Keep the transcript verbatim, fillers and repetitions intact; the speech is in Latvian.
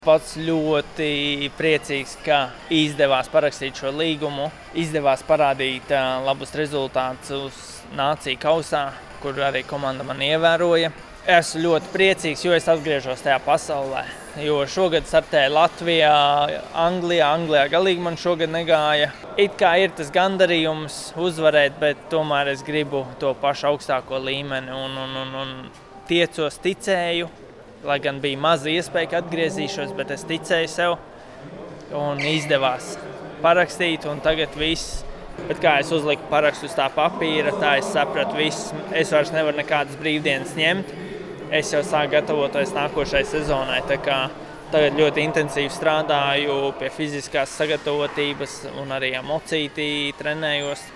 Pats ļoti priecīgs, ka izdevās parakstīt šo līgumu, izdevās parādīt labus rezultātus Nāciju kausā, kur arī komanda man ievēroja. Esmu ļoti priecīgs, jo es atgriežos tajā pasaulē, jo šogad startēju Latvijā, Anglijā, Anglijā galīgi man šogad negāja. It kā ir tas gandarījums uzvarēt, bet tomēr es gribu to pašu augstāko līmeni un, un, un, un tiecos, ticēju. Lai gan bija maza iespēja, ka atgriezīšos, bet es ticēju sev un izdevās parakstīt, un tagad viss. Bet kā es uzliku parakstu uz tā papīra, tā es sapratu viss. Es vairs nevaru nekādas brīvdienas ņemt. Es jau sāku gatavoties nākošai sezonai, tā kā tagad ļoti intensīvi strādāju pie fiziskās sagatavotības un arī emocītī trenējos.